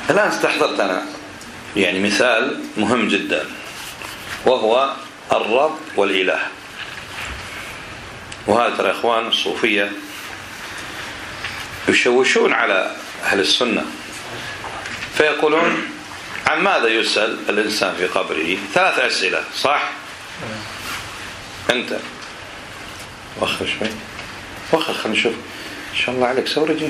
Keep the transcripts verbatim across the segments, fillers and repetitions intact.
الآن استحضرت أنا يعني مثال مهم جدا، وهو الرب والإله. وهذا ترى إخوان الصوفية يشوشون على أهل السنة، فيقولون عن ماذا يسأل الإنسان في قبره؟ ثلاث أسئلة، صح؟ أنت وخر شوي، وخر خلينا نشوف إن شاء الله عليك سورجي.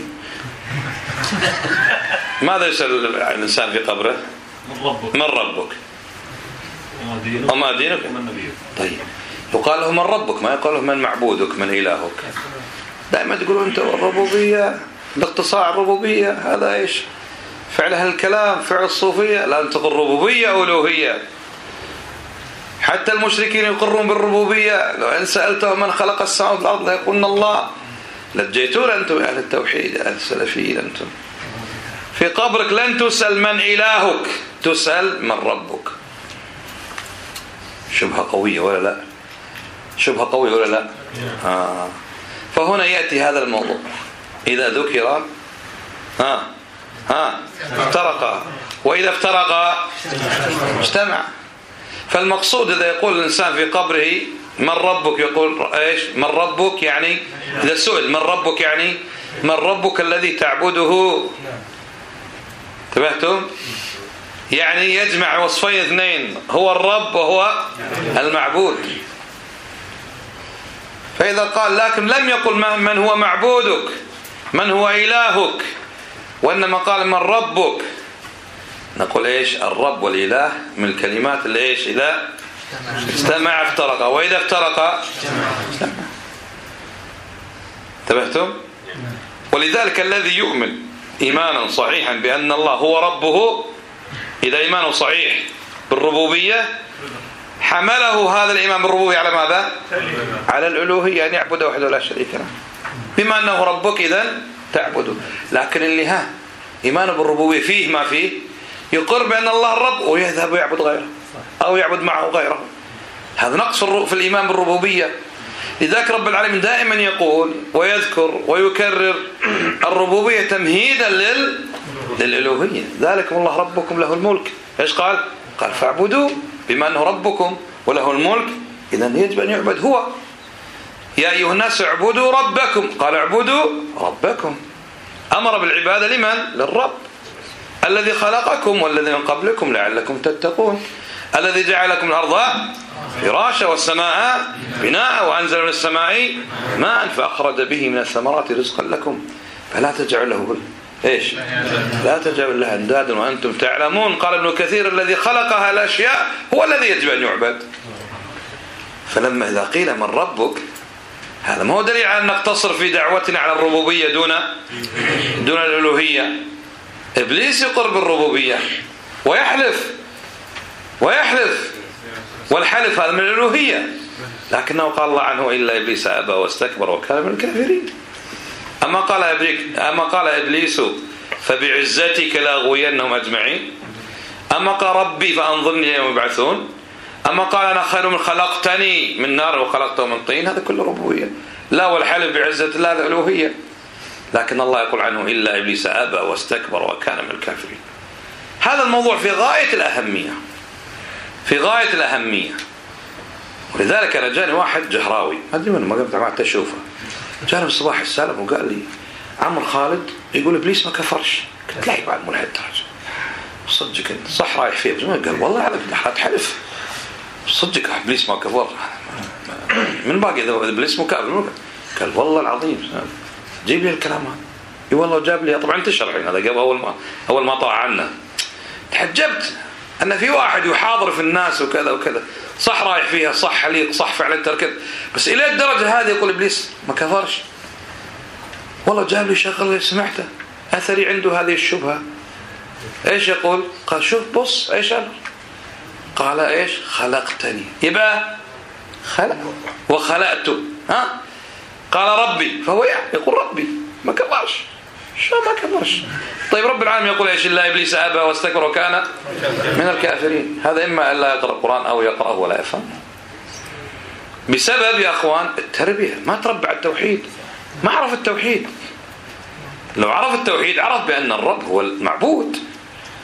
ماذا يسأل الإنسان في قبره؟ من ربك. من ربك وما دينك وما دينك ومن نبيك. طيب يقال له من ربك، ما يقال له من معبودك من إلهك. دائما تقولون أنت الربوبية باختصار الربوبية هذا إيش؟ فعل أهل الكلام، فعل الصوفية. لا تقول ربوبية ألوهية. حتى المشركين يقرون بالربوبية، لو أن سألتهم من خلق السماوات والأرض ليقولون الله. لجيتون أنتم أهل التوحيد أهل السلفيين. أنتم في قبرك لن تسأل من إلهك، تسأل من ربك. شبهة قوية ولا لا؟ شبهة قوية ولا لا؟ آه. فهنا يأتي هذا الموضوع إذا ذكر ها ها افترق، وإذا افترق اجتمع. فالمقصود إذا يقول الإنسان في قبره من ربك، يقول إيش؟ من ربك يعني إذا سئل من ربك يعني من ربك الذي تعبده. انتبهتم؟ يعني يجمع وصفين اثنين، هو الرب وهو المعبود. فإذا قال لكن لم يقل من هو معبودك من هو إلهك، وإنما قال من ربك، نقول إيش؟ الرب والإله من الكلمات اللي إيش؟ إذا اجتمع افترق، وإذا افترق اجتمع. انتبهتم؟ ولذلك الذي يؤمن إيمانا صحيحا بأن الله هو ربه، إذا إيمانه صحيح بالربوبية حمله هذا الإيمان بالربوبية على ماذا؟ على الألوهية، أن يعبد وحده لا شريك له. بما أنه ربك إذن تعبده. لكن اللي ها إيمانه بالربوبية فيه ما فيه يقر بأن الله الرب ويذهب ويعبد غيره أو يعبد معه غيره، هذا نقص في الإيمان بالربوبية. لذلك رب العالمين دائما يقول ويذكر ويكرر الربوبية تمهيدا لل... للألوهية. ذلكم الله ربكم له الملك. إيش قال؟ قال فاعبدوه، بما أنه ربكم وله الملك إذن يجب أن يعبد هو. يا أيها الناس اعبدوا ربكم، قال اعبدوا ربكم. أمر بالعبادة لمن؟ للرب الذي خلقكم والذي من قبلكم لعلكم تتقون، الذي جعلكم الأرض فراشا والسماء بناء وأنزل من السماء ماء فأخرج به من الثمرات رزقا لكم فلا تجعلوا له إيش؟ لا تجعلوا له أندادا وأنتم تعلمون. قال ابن كثير الذي خلقها الأشياء هو الذي يجب أن يعبد. فلما إذا قيل من ربك، هذا ما هو دليل على أن نقتصر في دعوتنا على الربوبية دون دون الألوهية. إبليس يقر بالربوبية ويحلف ويحلف والحلف هذا من الألوهية، لكنه قال الله عنه إلا إبليس أبى واستكبر وكان من الكافرين. أما قال إبليس أما قال إبليس فبعزتك لأغوينهم أجمعين، أما قال ربي فأنظرني يوم يبعثون، أما قال أنا خير من خلقتني من نار وخلقته من طين. هذا كله ربوبية. لا، والحلف بعزة الله الألوهية. لكن الله يقول عنه إلا إبليس أبى واستكبر وكان من الكافرين. هذا الموضوع في غاية الأهمية، في غاية الأهمية. ولذلك أنا جاني واحد جهراوي ما أدري منه، ما قمت معه تشوفه، جاني بالصباح السالم وقال لي عمر خالد يقول إبليس ما كفرش. قلت لا بعد ملحد درجة صدقك أنت صح رايح فيه؟ قال والله على كنت حلف صدقك إبليس ما كفر. من باقي إذا إبليس مكافر؟ قال والله العظيم جيب لي الكلام هذا. اي والله جاب لي. طبعا انتشر الحين هذا قبل اول ما اول ما طلع عنا. تحجبت ان في واحد يحاضر في الناس وكذا وكذا، صح رايح فيها، صح حليق، صح فعلا تركت، بس الى الدرجه هذه يقول ابليس ما كفرش. والله جاب لي شغل سمعته اثري عنده هذه الشبهه. ايش يقول؟ قال شوف بص ايش قال؟ قال ايش؟ خلقتني، يبقى خلق وخلقته. ها قال ربي، فهو يقول ربي ما كفرش. شو ما كفرش؟ طيب رب العالمين يقول ايش؟ الا ابليس ابى واستكبر وكان من الكافرين. هذا اما ان لا يقرأ القرآن او يقرأه ولا يفهم، بسبب يا اخوان التربيه. ما تربى على التوحيد، ما عرف التوحيد. لو عرف التوحيد عرف بان الرب هو المعبود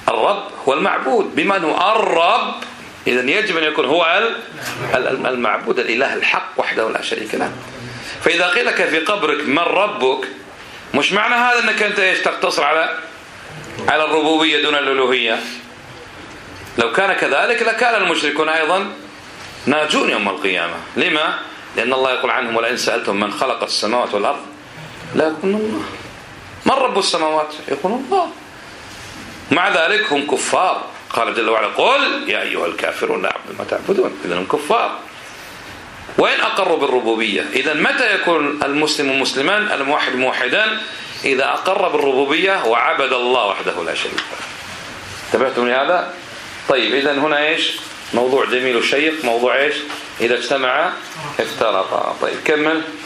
الرب هو المعبود، بما أنه الرب إذن يجب أن يكون هو المعبود الإله الحق وحده لا شريك له. فإذا قيل لك في قبرك من ربك، مش معنى هذا أنك أنت إيش تقتصر على على الربوبية دون الألوهية. لو كان كذلك لكان المشركون أيضا ناجون يوم القيامة. لما؟ لأن الله يقول عنهم ولئن سألتم من خلق السماوات والأرض لا يقولون الله. من رب السماوات؟ يقولون الله. مع ذلك هم كفار. قال جل وعلا قل يا أيها الكافرون لا أعبد ما تعبدون. إذن هم كفار. وإن أقروا بالربوبية. إذن متى يكون المسلم مسلما الموحد موحدا؟ إذا أقر بالربوبية وعبد الله وحده لا شريك له. انتبهتم لهذا؟ طيب إذن هنا إيش؟ موضوع جميل وشيق. موضوع إيش؟ إذا اجتمع افترقا. طيب كمل.